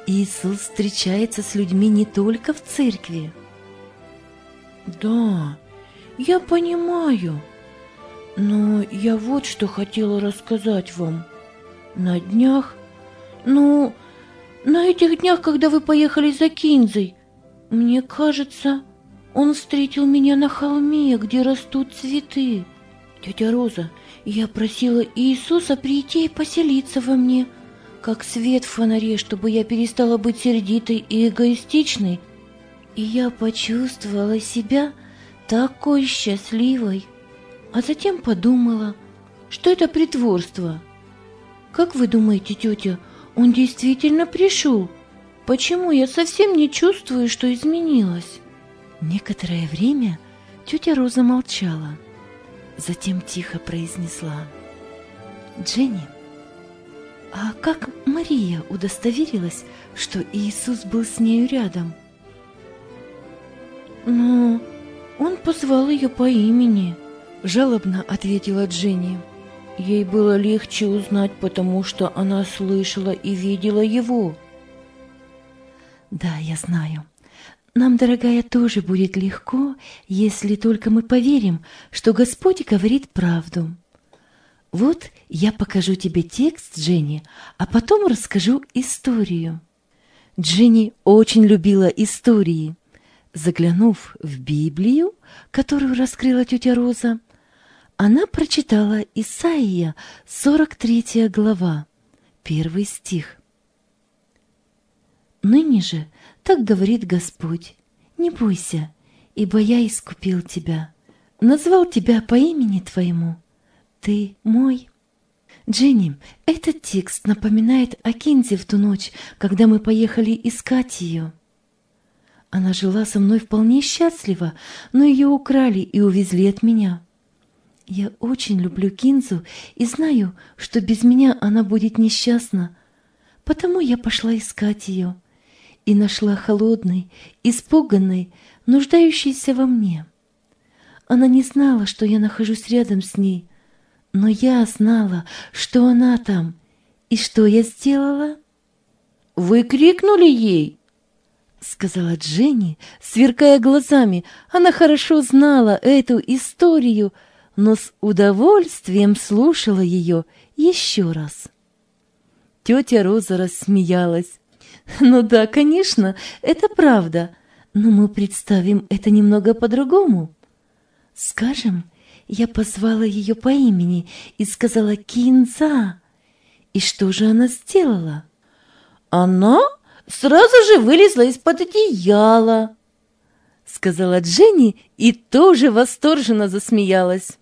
Иисус встречается с людьми не только в церкви. Да, я понимаю, но я вот что хотела рассказать вам. На днях, на этих днях, когда вы поехали за Кинзой, мне кажется, он встретил меня на холме, где растут цветы. Тетя Роза, я просила Иисуса прийти и поселиться во мне, как свет в фонаре, чтобы я перестала быть сердитой и эгоистичной. И я почувствовала себя такой счастливой. А затем подумала, что это притворство. Как вы думаете, тетя, он действительно пришел? Почему я совсем не чувствую, что изменилась? Некоторое время тетя Роза молчала. Затем тихо произнесла: «Дженни, а как Мария удостоверилась, что Иисус был с нею рядом?» «Ну, он позвал ее по имени», — жалобно ответила Дженни. Ей было легче узнать, потому что она слышала и видела его. «Да, я знаю. Нам, дорогая, тоже будет легко, если только мы поверим, что Господь говорит правду. Вот я покажу тебе текст, Дженни, а потом расскажу историю». Дженни очень любила истории. Заглянув в Библию, которую раскрыла тетя Роза, она прочитала Исаия, 43 глава, 1 стих. «Ныне же, так говорит Господь, не бойся, ибо я искупил тебя, назвал тебя по имени твоему, ты мой». Дженни, этот текст напоминает о Кинзе в ту ночь, когда мы поехали искать ее. Она жила со мной вполне счастливо, но ее украли и увезли от меня. Я очень люблю Кинзу и знаю, что без меня она будет несчастна, потому я пошла искать ее и нашла холодной, испуганной, нуждающейся во мне. Она не знала, что я нахожусь рядом с ней, но я знала, что она там. И что я сделала? «Вы крикнули ей?» — сказала Дженни, сверкая глазами. Она хорошо знала эту историю, но с удовольствием слушала ее еще раз. Тетя Роза рассмеялась. «Ну да, конечно, это правда, но мы представим это немного по-другому. Скажем, я позвала ее по имени и сказала «Кинза». И что же она сделала? «Она сразу же вылезла из-под одеяла», — сказала Дженни и тоже восторженно засмеялась.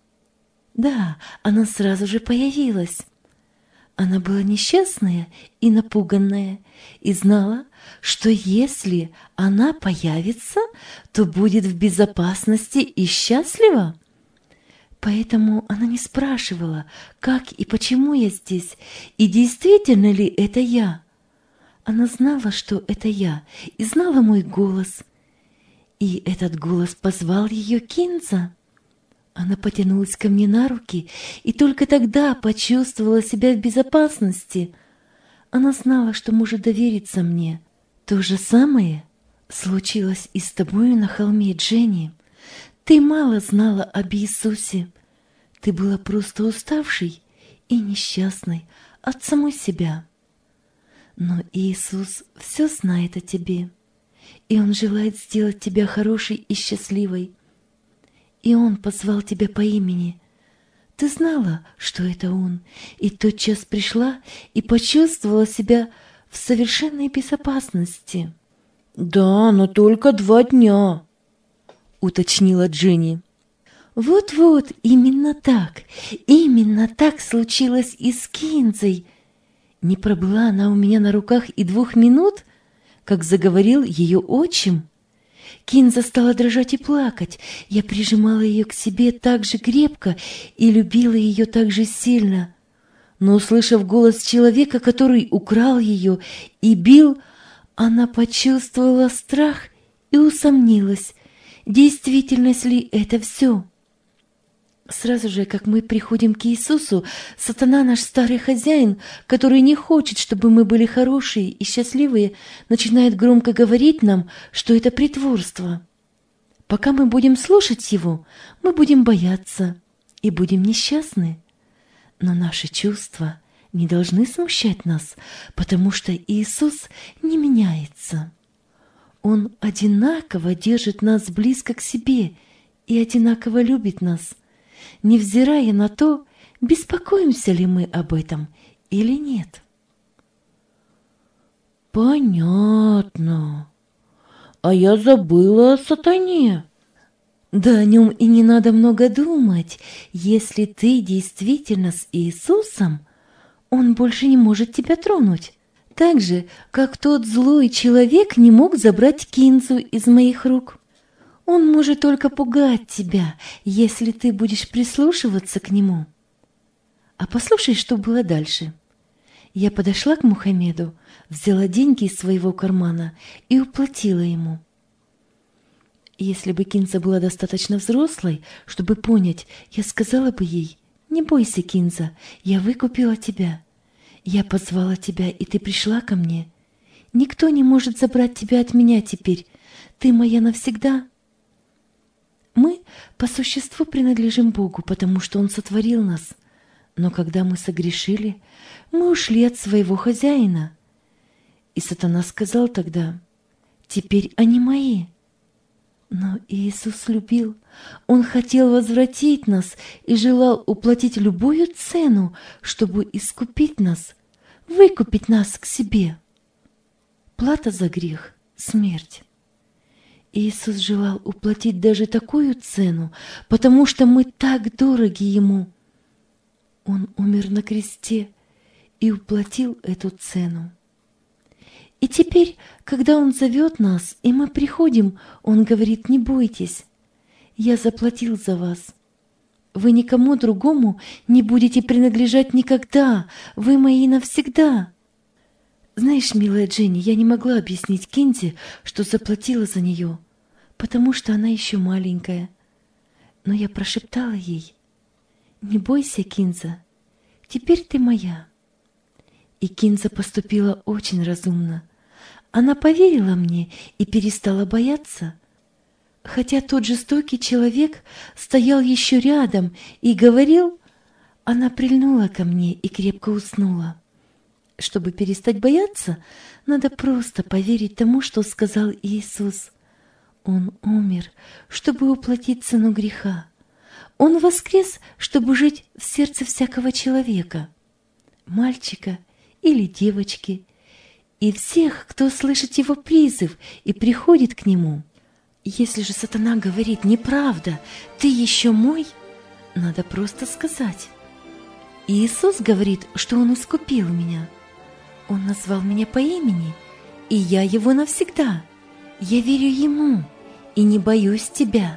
Да, она сразу же появилась. Она была несчастная и напуганная, и знала, что если она появится, то будет в безопасности и счастлива. Поэтому она не спрашивала, как и почему я здесь, и действительно ли это я. Она знала, что это я, и знала мой голос. И этот голос позвал ее Кинза. Она потянулась ко мне на руки и только тогда почувствовала себя в безопасности. Она знала, что может довериться мне. То же самое случилось и с тобою на холме, Дженни. Ты мало знала об Иисусе. Ты была просто уставшей и несчастной от самой себя. Но Иисус все знает о тебе, и Он желает сделать тебя хорошей и счастливой. И Он позвал тебя по имени. Ты знала, что это Он, и тотчас пришла и почувствовала себя в совершенной безопасности. «Да, но только 2 дня», — уточнила Дженни. Вот-вот, именно так случилось и с Кинзой. Не пробыла она у меня на руках и 2 минут, как заговорил ее отчим. Кинза стала дрожать и плакать. Я прижимала ее к себе так же крепко и любила ее так же сильно. Но, услышав голос человека, который украл ее и бил, она почувствовала страх и усомнилась, действительность ли это все. Сразу же, как мы приходим к Иисусу, сатана, наш старый хозяин, который не хочет, чтобы мы были хорошие и счастливые, начинает громко говорить нам, что это притворство. Пока мы будем слушать его, мы будем бояться и будем несчастны. Но наши чувства не должны смущать нас, потому что Иисус не меняется. Он одинаково держит нас близко к себе и одинаково любит нас, невзирая на то, беспокоимся ли мы об этом или нет. Понятно. А я забыла о сатане. Да о нем и не надо много думать. Если ты действительно с Иисусом, он больше не может тебя тронуть. Так же, как тот злой человек не мог забрать Кинзу из моих рук. Он может только пугать тебя, если ты будешь прислушиваться к нему. А послушай, что было дальше. Я подошла к Мухаммеду, взяла деньги из своего кармана и уплатила ему. Если бы Кинза была достаточно взрослой, чтобы понять, я сказала бы ей: «Не бойся, Кинза, я выкупила тебя. Я позвала тебя, и ты пришла ко мне. Никто не может забрать тебя от меня теперь. Ты моя навсегда». Мы по существу принадлежим Богу, потому что Он сотворил нас. Но когда мы согрешили, мы ушли от своего хозяина. И сатана сказал тогда: «Теперь они мои». Но Иисус любил, Он хотел возвратить нас и желал уплатить любую цену, чтобы искупить нас, выкупить нас к себе. Плата за грех — смерть. Иисус желал уплатить даже такую цену, потому что мы так дороги Ему. Он умер на кресте и уплатил эту цену. И теперь, когда Он зовет нас, и мы приходим, Он говорит: «Не бойтесь, я заплатил за вас. Вы никому другому не будете принадлежать никогда, вы мои навсегда». Знаешь, милая Дженни, я не могла объяснить Кинзе, что заплатила за нее, потому что она еще маленькая. Но я прошептала ей: «Не бойся, Кинза, теперь ты моя». И Кинза поступила очень разумно. Она поверила мне и перестала бояться. Хотя тот жестокий человек стоял еще рядом и говорил, она прильнула ко мне и крепко уснула. Чтобы перестать бояться, надо просто поверить тому, что сказал Иисус. Он умер, чтобы уплатить цену греха. Он воскрес, чтобы жить в сердце всякого человека, мальчика или девочки, и всех, кто слышит его призыв и приходит к нему. Если же сатана говорит: «Неправда, ты еще мой», надо просто сказать: «Иисус говорит, что Он искупил меня. Он назвал меня по имени, и я Его навсегда. Я верю Ему и не боюсь тебя».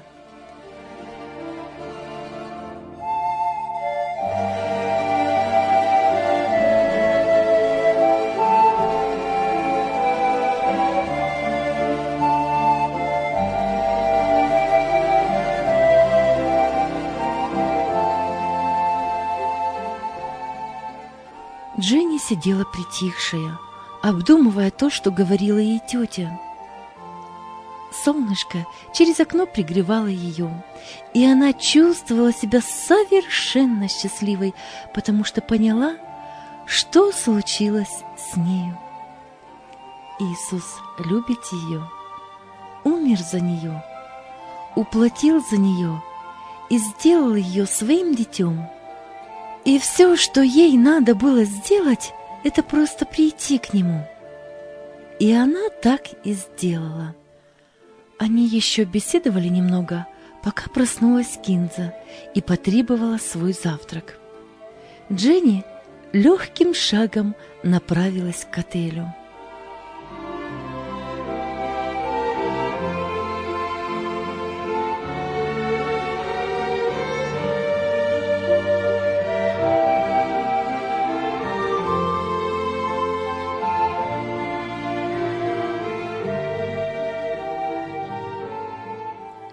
Дженни сидела притихшая, обдумывая то, что говорила ей тетя. Солнышко через окно пригревало ее, и она чувствовала себя совершенно счастливой, потому что поняла, что случилось с нею. Иисус любит ее, умер за нее, уплатил за нее и сделал ее своим детем. И все, что ей надо было сделать, это просто прийти к нему. И она так и сделала. Они еще беседовали немного, пока проснулась Кинза и потребовала свой завтрак. Дженни легким шагом направилась к отелю.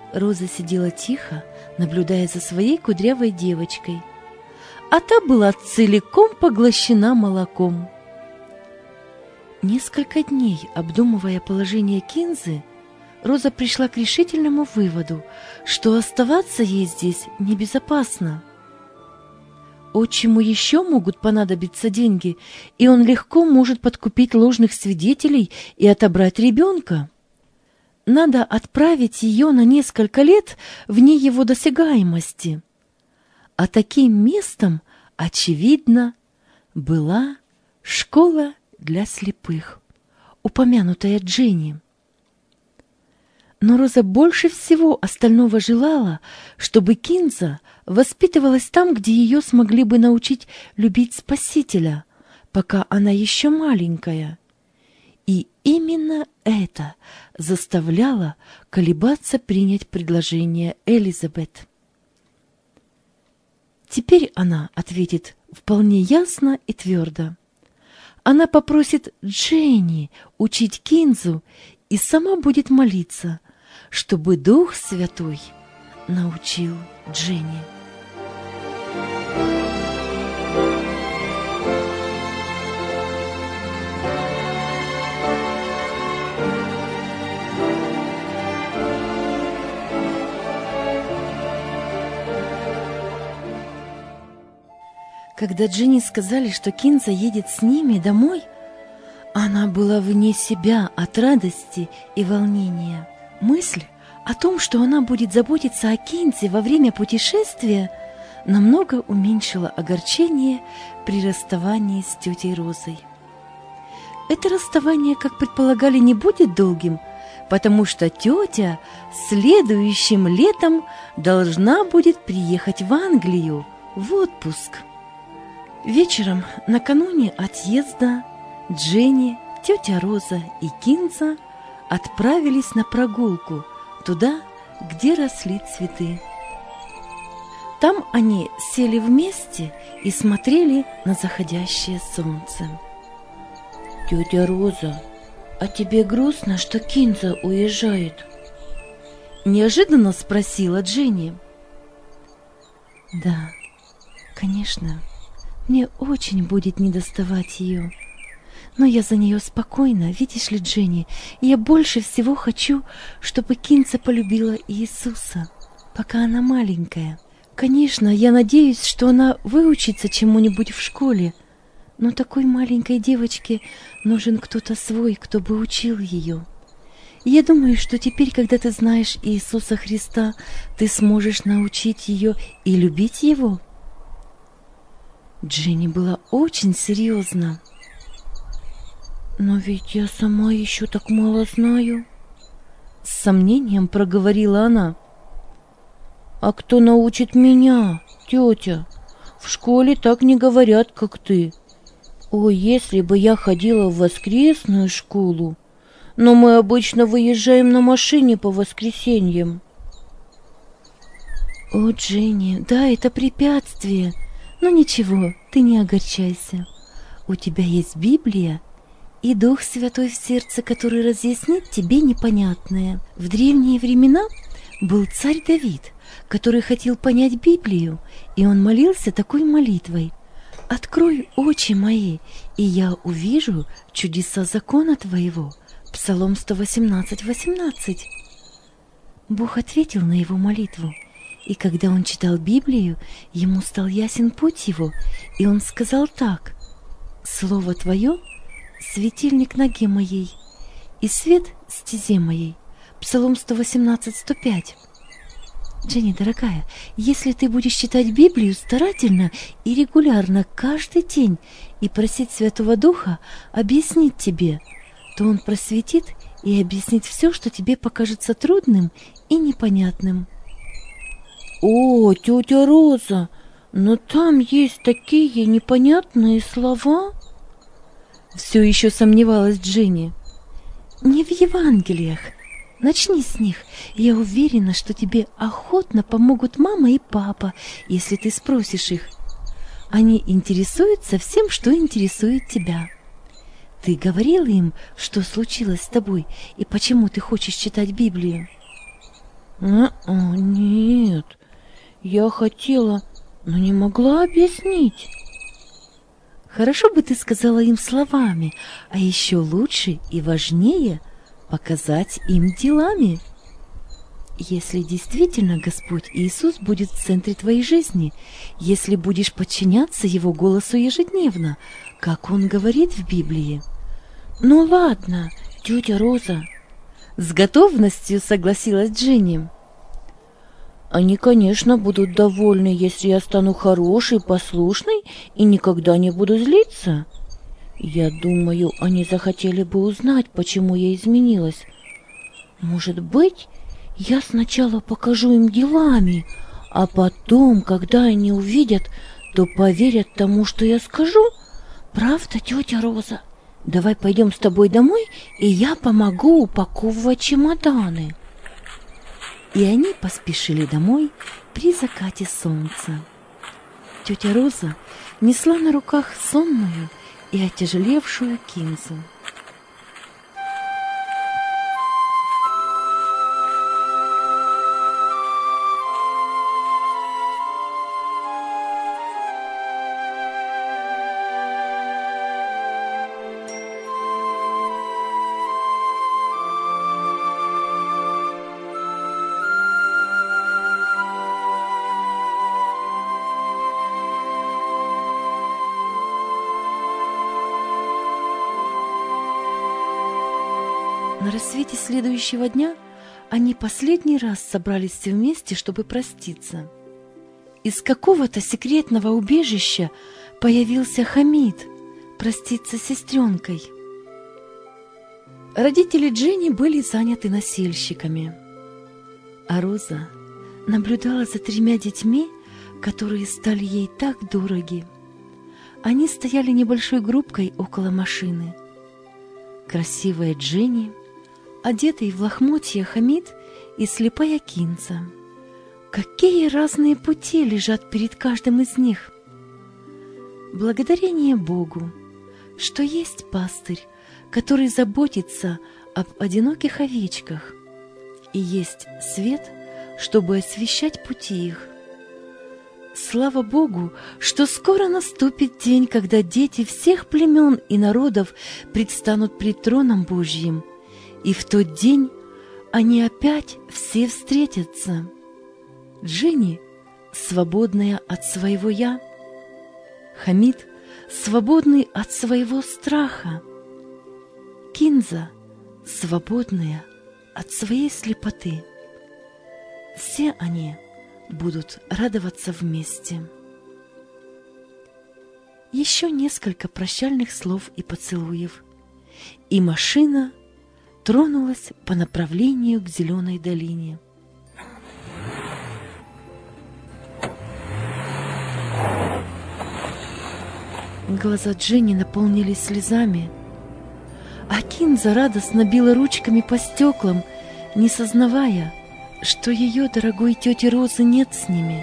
Роза сидела тихо, наблюдая за своей кудрявой девочкой, а та была целиком поглощена молоком. Несколько дней, обдумывая положение Кинзы, Роза пришла к решительному выводу, что оставаться ей здесь небезопасно. Отчиму еще могут понадобиться деньги, и он легко может подкупить ложных свидетелей и отобрать ребенка. Надо отправить ее на несколько лет вне его досягаемости. А таким местом, очевидно, была школа для слепых, упомянутая Дженни. Но Роза больше всего остального желала, чтобы Кинза воспитывалась там, где ее смогли бы научить любить Спасителя, пока она еще маленькая. И именно это заставляло колебаться принять предложение Элизабет. Теперь она ответит вполне ясно и твердо. Она попросит Дженни учить Кинзу и сама будет молиться, чтобы Дух Святой научил Дженни. Когда Дженни сказали, что Кинза едет с ними домой, она была вне себя от радости и волнения. Мысль о том, что она будет заботиться о Кинзе во время путешествия, намного уменьшила огорчение при расставании с тетей Розой. Это расставание, как предполагали, не будет долгим, потому что тетя следующим летом должна будет приехать в Англию в отпуск. Вечером, накануне отъезда, Дженни, тетя Роза и Кинза отправились на прогулку туда, где росли цветы. Там они сели вместе и смотрели на заходящее солнце. «Тетя Роза, а тебе грустно, что Кинза уезжает?» — неожиданно спросила Дженни. «Да, конечно, мне очень будет недоставать ее. Но я за нее спокойна, видишь ли, Дженни, я больше всего хочу, чтобы Кинза полюбила Иисуса, пока она маленькая. Конечно, я надеюсь, что она выучится чему-нибудь в школе, но такой маленькой девочке нужен кто-то свой, кто бы учил ее. Я думаю, что теперь, когда ты знаешь Иисуса Христа, ты сможешь научить ее и любить Его». Дженни была очень серьезна. «Но ведь я сама еще так мало знаю», — с сомнением проговорила она. «А кто научит меня, тетя? В школе так не говорят, как ты. Ой, если бы я ходила в воскресную школу, но мы обычно выезжаем на машине по воскресеньям». «О, Дженни, да, это препятствие, но ничего, ты не огорчайся. У тебя есть Библия и Дух Святой в сердце, который разъяснит тебе непонятное. В древние времена был царь Давид, который хотел понять Библию, и он молился такой молитвой: «Открой очи мои, и я увижу чудеса закона твоего». Псалом 118:18. Бог ответил на его молитву, и когда он читал Библию, ему стал ясен путь его, и он сказал так: «Слово твое — светильник ноге моей, и свет стезе моей». Псалом 118:105. Дженни, дорогая, если ты будешь читать Библию старательно и регулярно каждый день и просить Святого Духа объяснить тебе, то Он просветит и объяснит все, что тебе покажется трудным и непонятным. «О, тетя Роза, но там есть такие непонятные слова!» Все еще сомневалась Дженни. «Не в Евангелиях. Начни с них. Я уверена, что тебе охотно помогут мама и папа, если ты спросишь их. Они интересуются всем, что интересует тебя. Ты говорила им, что случилось с тобой и почему ты хочешь читать Библию?» Нет, я хотела, но не могла объяснить. Хорошо бы ты сказала им словами, а еще лучше и важнее показать им делами. Если действительно Господь Иисус будет в центре твоей жизни, если будешь подчиняться Его голосу ежедневно, как Он говорит в Библии. Ну ладно, тетя Роза. С готовностью согласилась Джинни. Они, конечно, будут довольны, если я стану хорошей, послушной и никогда не буду злиться. Я думаю, они захотели бы узнать, почему я изменилась. Может быть, я сначала покажу им делами, а потом, когда они увидят, то поверят тому, что я скажу. Правда, тетя Роза? Давай пойдем с тобой домой, и я помогу упаковывать чемоданы. И они поспешили домой при закате солнца. Тетя Роза несла на руках сонную и отяжелевшую Кинзу. На рассвете следующего дня они последний раз собрались все вместе, чтобы проститься. Из какого-то секретного убежища появился Хамид проститься с сестренкой. Родители Джинни были заняты носильщиками, а Роза наблюдала за 3 детьми, которые стали ей так дороги. Они стояли небольшой группкой около машины. Красивая Джинни, одетый в лохмотья Хамид и слепая Кинза. Какие разные пути лежат перед каждым из них! Благодарение Богу, что есть пастырь, который заботится об одиноких овечках, и есть свет, чтобы освещать пути их. Слава Богу, что скоро наступит день, когда дети всех племен и народов предстанут пред троном Божьим, и в тот день они опять все встретятся. Джинни, свободная от своего «я», Хамид, свободный от своего страха, Кинза, свободная от своей слепоты. Все они будут радоваться вместе. Еще несколько прощальных слов и поцелуев, и машина тронулась по направлению к зеленой долине. Глаза Джинни наполнились слезами, а Кинза радостно била ручками по стеклам, не сознавая, что ее дорогой тети Розы нет с ними.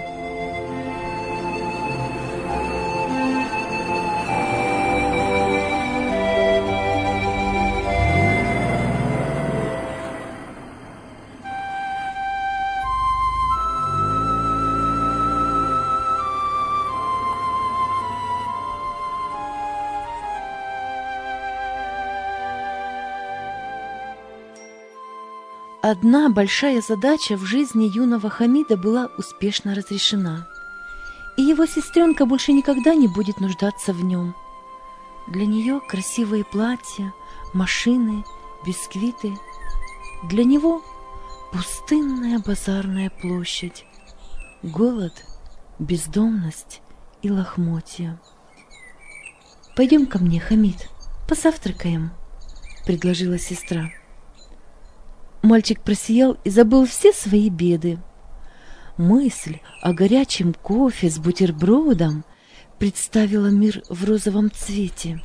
Одна большая задача в жизни юного Хамида была успешно разрешена, и его сестренка больше никогда не будет нуждаться в нем. Для нее красивые платья, машины, бисквиты. Для него пустынная базарная площадь, голод, бездомность и лохмотья. «Пойдем ко мне, Хамид, позавтракаем», — предложила сестра. Мальчик просиял и забыл все свои беды. Мысль о горячем кофе с бутербродом представила мир в розовом цвете.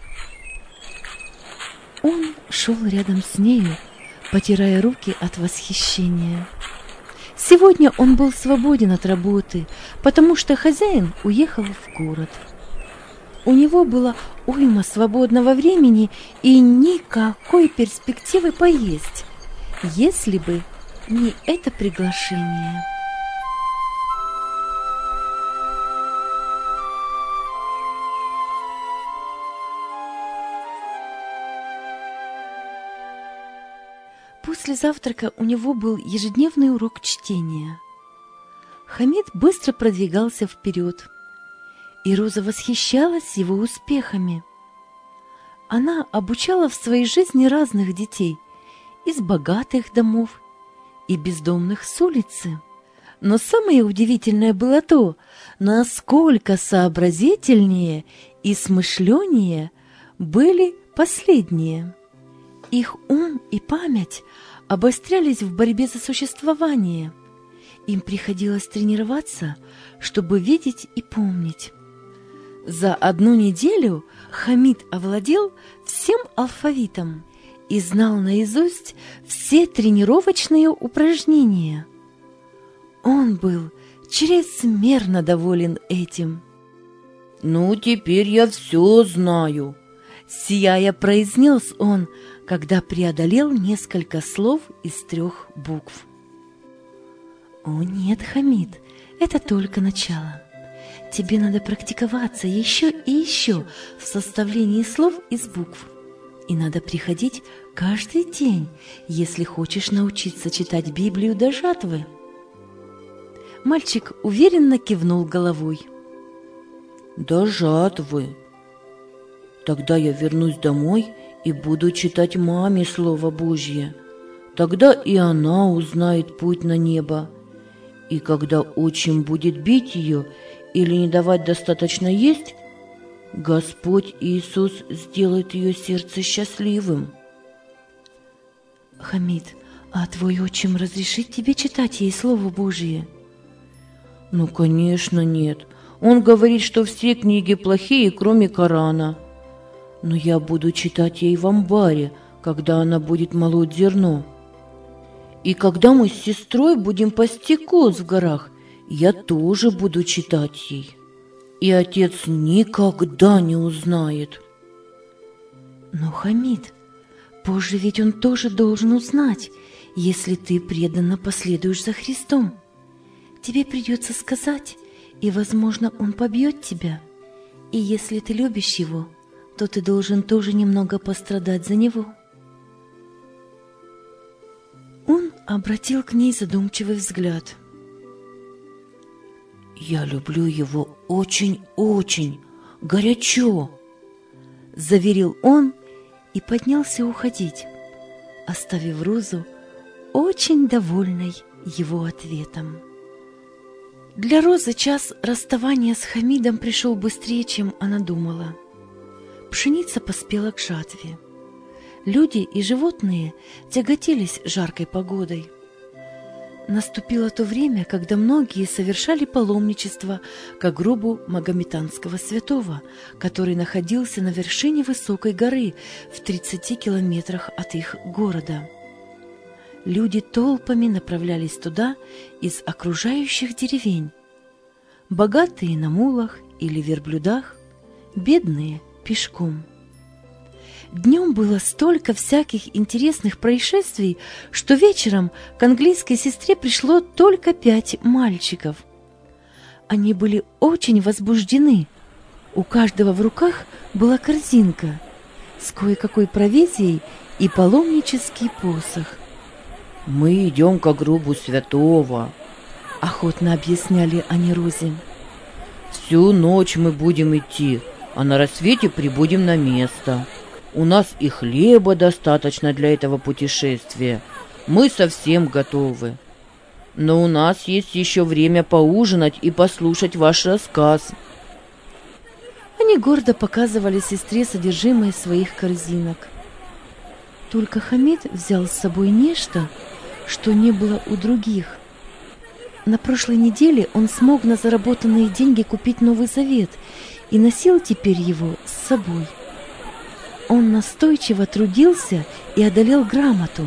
Он шел рядом с нею, потирая руки от восхищения. Сегодня он был свободен от работы, потому что хозяин уехал в город. У него было уйма свободного времени и никакой перспективы поесть, если бы ни это приглашение. После завтрака у него был ежедневный урок чтения. Хамид быстро продвигался вперед, и Роза восхищалась его успехами. Она обучала в своей жизни разных детей из богатых домов и бездомных с улицы. Но самое удивительное было то, насколько сообразительнее и смышленнее были последние. Их ум и память обострялись в борьбе за существование. Им приходилось тренироваться, чтобы видеть и помнить. За одну неделю Хамид овладел всем алфавитом и знал наизусть все тренировочные упражнения. Он был чрезмерно доволен этим. «Ну, теперь я все знаю», — сияя произнес он, когда преодолел несколько слов из 3 букв. «О нет, Хамид, это только начало. Тебе надо практиковаться еще и еще в составлении слов из букв. И надо приходить каждый день, если хочешь научиться читать Библию до жатвы». Мальчик уверенно кивнул головой. «До жатвы. Тогда я вернусь домой и буду читать маме Слово Божье. Тогда и она узнает путь на небо. И когда отчим будет бить ее или не давать достаточно есть, Господь Иисус сделает ее сердце счастливым». «Хамид, а твой отчим разрешит тебе читать ей Слово Божие?» «Ну, конечно, нет. Он говорит, что все книги плохие, кроме Корана. Но я буду читать ей в амбаре, когда она будет молоть зерно. И когда мы с сестрой будем пасти коз в горах, я тоже буду читать ей. И отец никогда не узнает». «Но, Хамид, позже ведь он тоже должен узнать, если ты преданно последуешь за Христом. Тебе придется сказать, и, возможно, он побьет тебя. И если ты любишь его, то ты должен тоже немного пострадать за него». Он обратил к ней задумчивый взгляд. «Я люблю его очень-очень, горячо», — заверил он и поднялся уходить, оставив Розу очень довольной его ответом. Для Розы час расставания с Хамидом пришел быстрее, чем она думала. Пшеница поспела к жатве. Люди и животные тяготились жаркой погодой. Наступило то время, когда многие совершали паломничество к гробу магометанского святого, который находился на вершине высокой горы в 30 километрах от их города. Люди толпами направлялись туда из окружающих деревень. Богатые на мулах или верблюдах, бедные пешком. Днем было столько всяких интересных происшествий, что вечером к английской сестре пришло только 5 мальчиков. Они были очень возбуждены. У каждого в руках была корзинка с кое-какой провизией и паломнический посох. «Мы идем к гробу святого», — охотно объясняли они Розе. «Всю ночь мы будем идти, а на рассвете прибудем на место. У нас и хлеба достаточно для этого путешествия. Мы совсем готовы. Но у нас есть еще время поужинать и послушать ваш рассказ». Они гордо показывали сестре содержимое своих корзинок. Только Хамид взял с собой нечто, что не было у других. На прошлой неделе он смог на заработанные деньги купить Новый Завет и носил теперь его с собой. Он настойчиво трудился и одолел грамоту.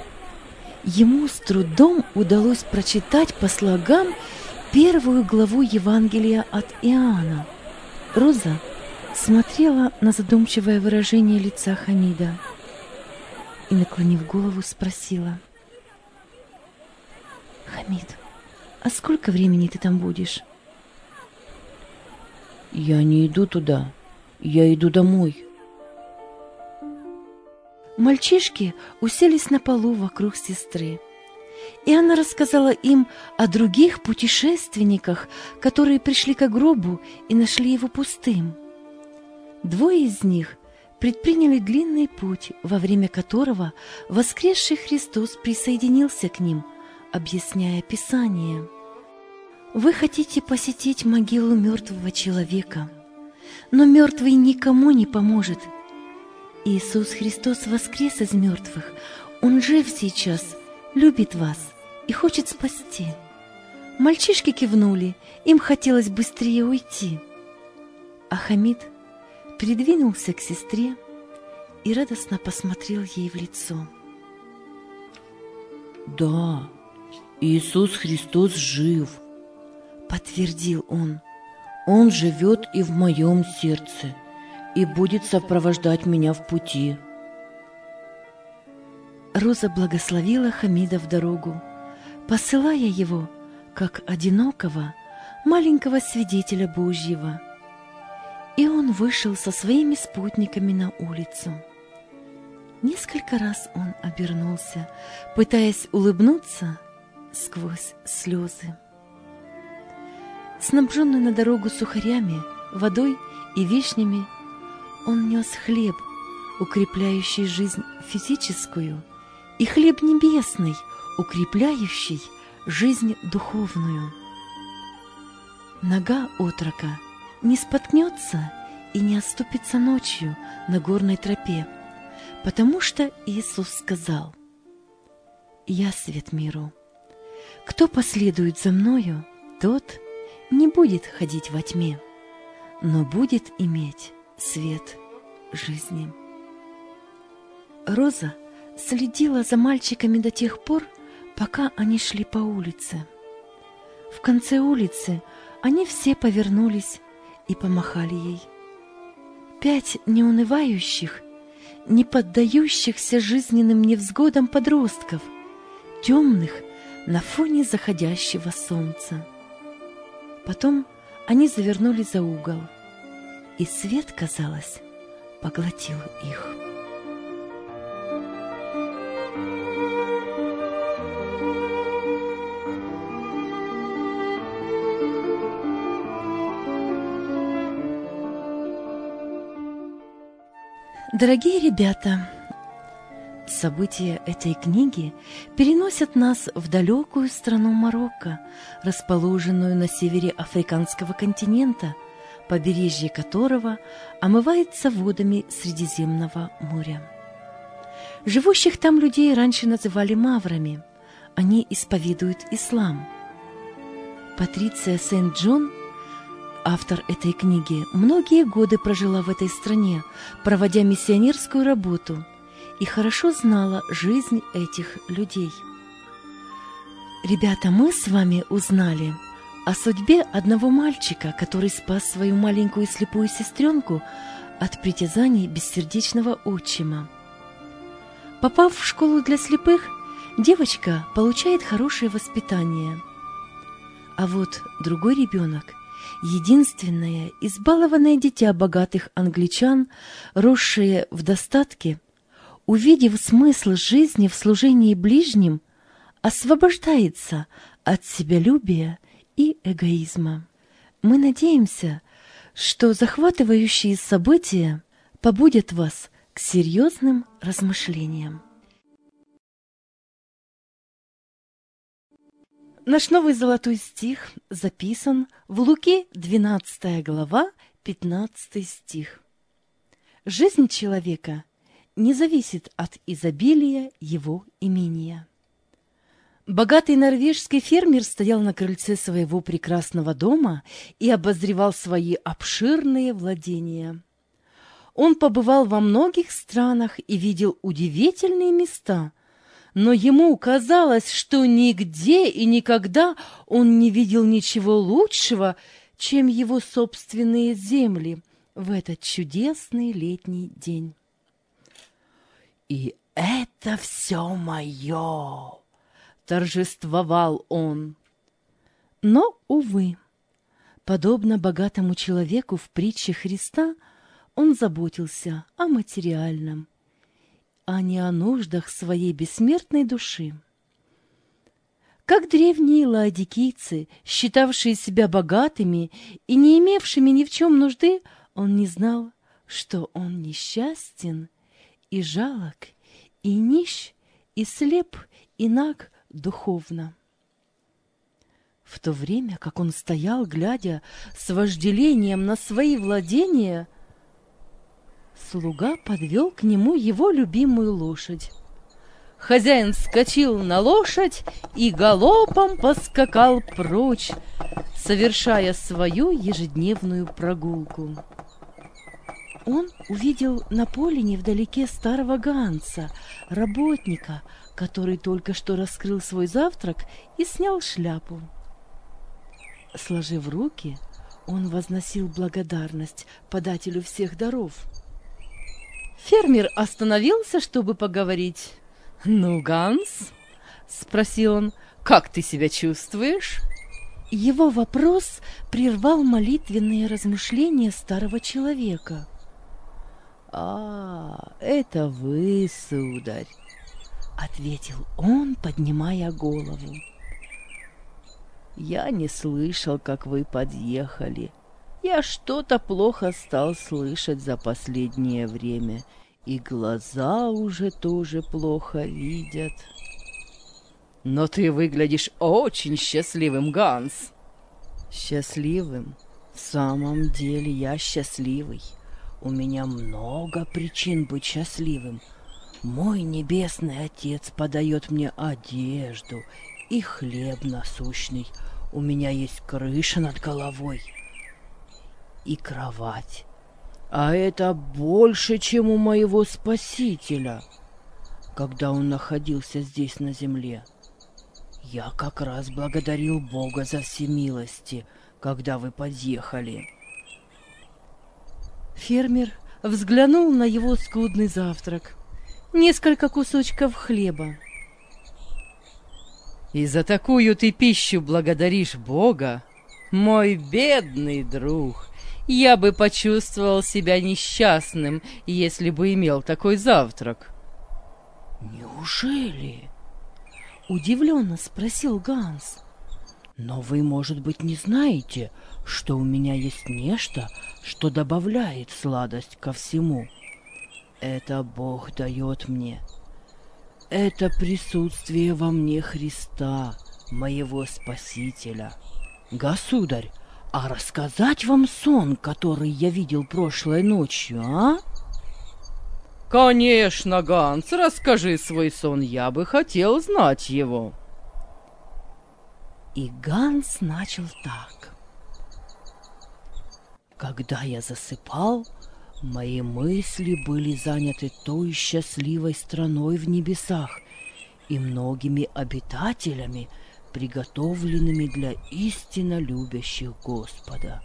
Ему с трудом удалось прочитать по слогам 1 главу Евангелия от Иоанна. Роза смотрела на задумчивое выражение лица Хамида и, наклонив голову, спросила: Хамид, а сколько времени ты там будешь? Я не иду туда, я иду домой. Мальчишки уселись на полу вокруг сестры, и она рассказала им о других путешественниках, которые пришли к гробу и нашли его пустым. Двое из них предприняли длинный путь, во время которого воскресший Христос присоединился к ним, объясняя Писание. Вы хотите посетить могилу мертвого человека, но мертвый никому не поможет. Иисус Христос воскрес из мертвых, Он жив сейчас, любит вас и хочет спасти. Мальчишки кивнули, им хотелось быстрее уйти. А Хамид придвинулся к сестре и радостно посмотрел ей в лицо. Да, Иисус Христос жив, подтвердил он. Он живет и в моем сердце, и будет сопровождать меня в пути. Роза благословила Хамида в дорогу, посылая его, как одинокого, маленького свидетеля Божьего. И он вышел со своими спутниками на улицу. Несколько раз он обернулся, пытаясь улыбнуться сквозь слезы. Снабженный на дорогу сухарями, водой и вишнями, он нес хлеб, укрепляющий жизнь физическую, и хлеб небесный, укрепляющий жизнь духовную. Нога отрока не споткнется и не оступится ночью на горной тропе, потому что Иисус сказал: «Я свет миру. Кто последует за Мною, тот не будет ходить во тьме, но будет иметь свет жизни». Роза следила за мальчиками до тех пор, пока они шли по улице. В конце улицы они все повернулись и помахали ей. 5 неунывающих, не поддающихся жизненным невзгодам подростков, темных на фоне заходящего солнца. Потом они завернули за угол, и свет, казалось, поглотил их. Дорогие ребята, события этой книги переносят нас в далекую страну Марокко, расположенную на севере африканского континента, побережье которого омывается водами Средиземного моря. Живущих там людей раньше называли маврами, они исповедуют ислам. Патриция Сент-Джон, автор этой книги, многие годы прожила в этой стране, проводя миссионерскую работу, и хорошо знала жизнь этих людей. Ребята, мы с вами узнали о судьбе одного мальчика, который спас свою маленькую слепую сестренку от притязаний бессердечного отчима. Попав в школу для слепых, девочка получает хорошее воспитание. А вот другой ребенок, единственное избалованное дитя богатых англичан, росшее в достатке, увидев смысл жизни в служении ближним, освобождается от себялюбия и эгоизма. Мы надеемся, что захватывающие события побудят вас к серьезным размышлениям. Наш новый золотой стих записан в Луки, 12 глава, 15 стих. Жизнь человека не зависит от изобилия его имения. Богатый норвежский фермер стоял на крыльце своего прекрасного дома и обозревал свои обширные владения. Он побывал во многих странах и видел удивительные места, но ему казалось, что нигде и никогда он не видел ничего лучшего, чем его собственные земли в этот чудесный летний день. «И это все мое!» — торжествовал он. Но, увы, подобно богатому человеку в притче Христа, он заботился о материальном, а не о нуждах своей бессмертной души. Как древние лаодикийцы, считавшие себя богатыми и не имевшими ни в чем нужды, он не знал, что он несчастен и жалок, и нищ, и слеп, и наг духовно. В то время, как он стоял, глядя с вожделением на свои владения, слуга подвел к нему его любимую лошадь. Хозяин вскочил на лошадь и галопом поскакал прочь, совершая свою ежедневную прогулку. Он увидел на поле невдалеке старого Ганса, работника, который только что раскрыл свой завтрак и снял шляпу. Сложив руки, он возносил благодарность подателю всех даров. Фермер остановился, чтобы поговорить. «Ну, Ганс?» — спросил он. «Как ты себя чувствуешь?» Его вопрос прервал молитвенные размышления старого человека. «А, это вы, сударь!» — ответил он, поднимая голову. «Я не слышал, как вы подъехали. Я что-то плохо стал слышать за последнее время, и глаза уже тоже плохо видят». «Но ты выглядишь очень счастливым, Ганс!» «Счастливым? В самом деле я счастливый. У меня много причин быть счастливым. Мой небесный Отец подает мне одежду и хлеб насущный. У меня есть крыша над головой и кровать. А это больше, чем у моего Спасителя, когда он находился здесь на земле. Я как раз благодарил Бога за всемилости, когда вы подъехали». Фермер взглянул на его скудный завтрак. Несколько кусочков хлеба. «И за такую ты пищу благодаришь Бога? Мой бедный друг, я бы почувствовал себя несчастным, если бы имел такой завтрак». «Неужели?» — удивленно спросил Ганс. «Но вы, может быть, не знаете, что у меня есть нечто, что добавляет сладость ко всему. Это Бог дает мне. Это присутствие во мне Христа, моего Спасителя. Государь, а рассказать вам сон, который я видел прошлой ночью, а?» «Конечно, Ганс, расскажи свой сон, я бы хотел знать его». И Ганс начал так. «Когда я засыпал, мои мысли были заняты той счастливой страной в небесах и многими обитателями, приготовленными для истинно любящих Господа.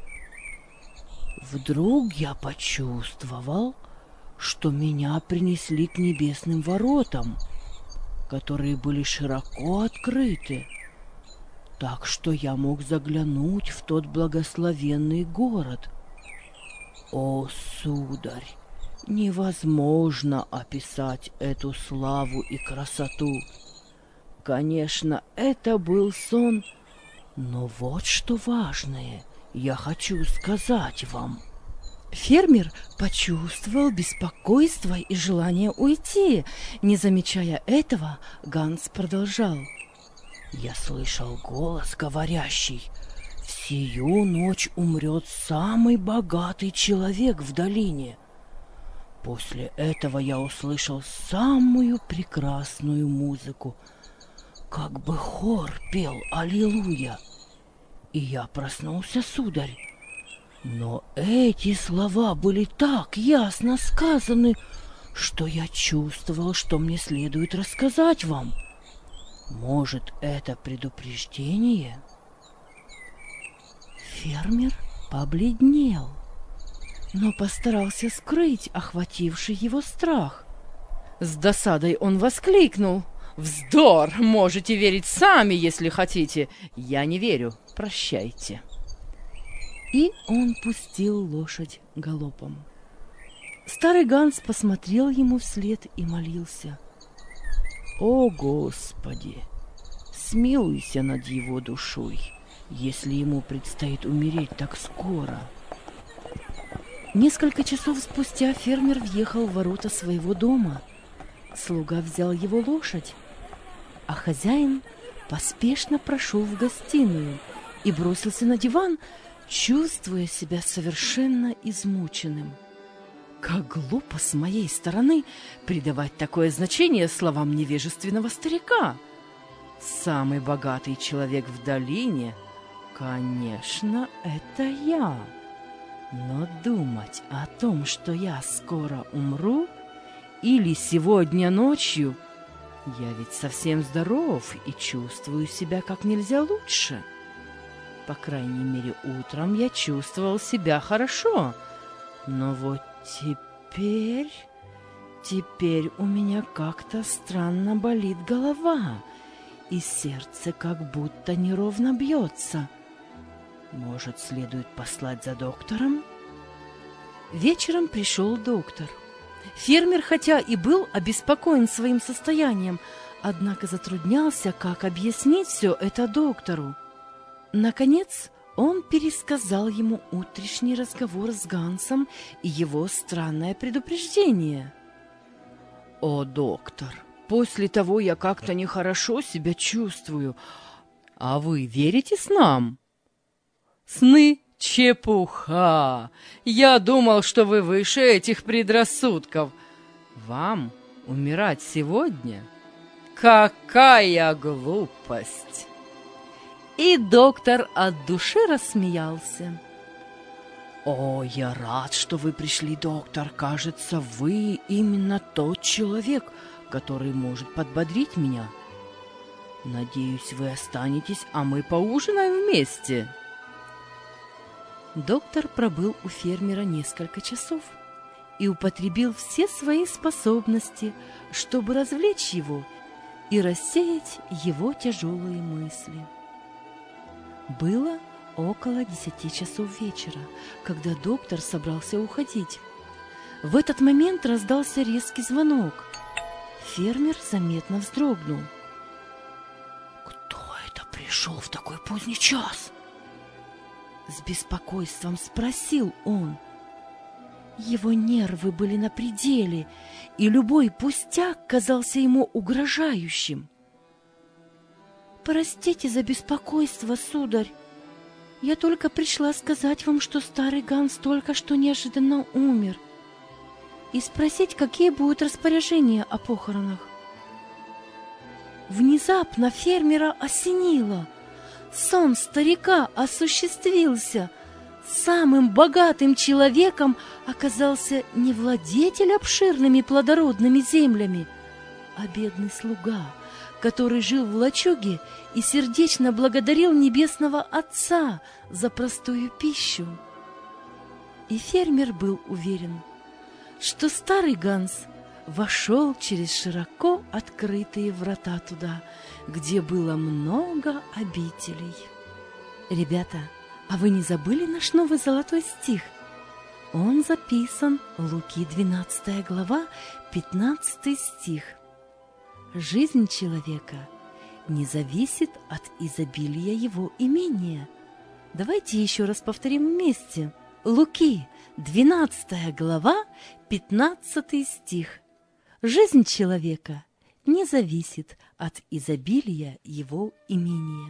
Вдруг я почувствовал, что меня принесли к небесным воротам, которые были широко открыты, так что я мог заглянуть в тот благословенный город. О, сударь, невозможно описать эту славу и красоту. Конечно, это был сон, но вот что важное я хочу сказать вам». Фермер почувствовал беспокойство и желание уйти. Не замечая этого, Ганс продолжал. «Я слышал голос, говорящий: в сию ночь умрет самый богатый человек в долине. После этого я услышал самую прекрасную музыку, как бы хор пел «Аллилуйя». И я проснулся, сударь. Но эти слова были так ясно сказаны, что я чувствовал, что мне следует рассказать вам. Может, это предупреждение?» Фермер побледнел, но постарался скрыть охвативший его страх. С досадой он воскликнул: Вздор! Можете верить сами, если хотите. Я не верю. Прощайте. И он пустил лошадь галопом. Старый Ганс посмотрел ему вслед и молился: «О, Господи, смилуйся над его душой, если ему предстоит умереть так скоро». Несколько часов спустя фермер въехал в ворота своего дома. Слуга взял его лошадь, а хозяин поспешно прошел в гостиную и бросился на диван, чувствуя себя совершенно измученным. Как глупо с моей стороны придавать такое значение словам невежественного старика. Самый богатый человек в долине, конечно, это я. Но думать о том, что я скоро умру, или сегодня ночью, я ведь совсем здоров и чувствую себя как нельзя лучше. По крайней мере, утром я чувствовал себя хорошо. Но вот теперь у меня как-то странно болит голова, и сердце как будто неровно бьется. Может, следует послать за доктором? Вечером пришел доктор. Фермер, хотя и был обеспокоен своим состоянием, однако затруднялся, как объяснить все это доктору. Наконец, он пересказал ему утренний разговор с Гансом и его странное предупреждение. «О, доктор, после того я как-то нехорошо себя чувствую. А вы верите снам?» «Сны — чепуха! Я думал, что вы выше этих предрассудков. Вам умирать сегодня? Какая глупость!» И доктор от души рассмеялся. «О, я рад, что вы пришли, доктор. Кажется, вы именно тот человек, который может подбодрить меня. Надеюсь, вы останетесь, а мы поужинаем вместе». Доктор пробыл у фермера несколько часов и употребил все свои способности, чтобы развлечь его и рассеять его тяжелые мысли. Было около 10 часов вечера, когда доктор собрался уходить. В этот момент раздался резкий звонок. Фермер заметно вздрогнул. «Кто это пришел в такой поздний час?» С беспокойством спросил он. Его нервы были на пределе, и любой пустяк казался ему угрожающим. «Простите за беспокойство, сударь. Я только пришла сказать вам, что старый Ганс только что неожиданно умер, и спросить, какие будут распоряжения о похоронах». Внезапно фермера осенило. Сон старика осуществился. Самым богатым человеком оказался не владетель обширными плодородными землями, а бедный слуга, который жил в лачуге и сердечно благодарил Небесного Отца за простую пищу. И фермер был уверен, что старый Ганс вошел через широко открытые врата туда, где было много обителей. Ребята, а вы не забыли наш новый золотой стих? Он записан в Луки 12 глава, 15 стих. Жизнь человека не зависит от изобилия его имения. Давайте еще раз повторим вместе. Луки 12 глава, 15 стих. Жизнь человека не зависит от изобилия его имения.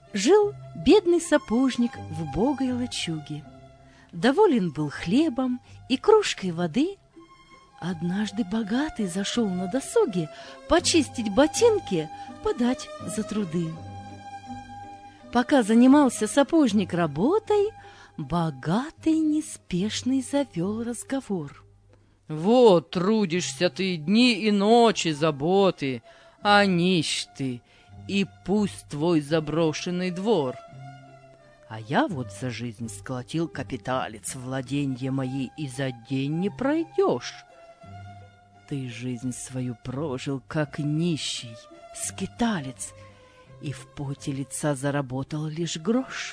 Жил бедный сапожник в убогой лачуге. Доволен был хлебом и кружкой воды. Однажды богатый зашел на досуге почистить ботинки, подать за труды. Пока занимался сапожник работой, богатый неспешный завел разговор. Вот трудишься ты дни и ночи заботы, а нищ ты, и пусть твой заброшенный двор. А я вот за жизнь сколотил капиталец, владенье мои, и за день не пройдешь. Ты жизнь свою прожил, как нищий, скиталец, и в поте лица заработал лишь грош.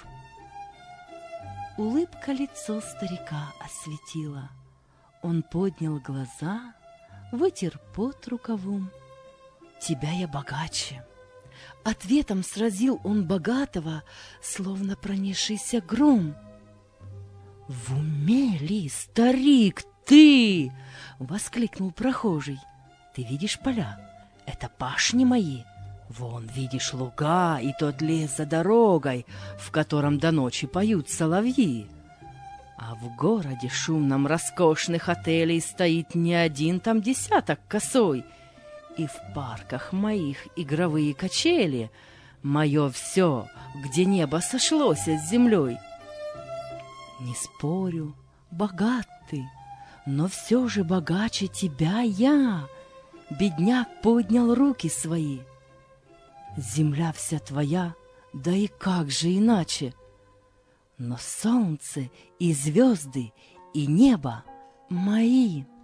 Улыбка лицо старика осветила. Он поднял глаза, вытер пот рукавом. «Тебя я богаче!» Ответом сразил он богатого, словно пронесшийся гром. «В уме ли, старик, ты?» — воскликнул прохожий. «Ты видишь поля? Это пашни мои. Вон видишь луга и тот лес за дорогой, в котором до ночи поют соловьи. А в городе шумном роскошных отелей стоит не один там десяток косой. И в парках моих игровые качели, мое все, где небо сошлось с землей. Не спорю, богат ты, но все же богаче тебя я». Бедняк поднял руки свои. «Земля вся твоя, да и как же иначе? Но солнце и звезды и небо мои».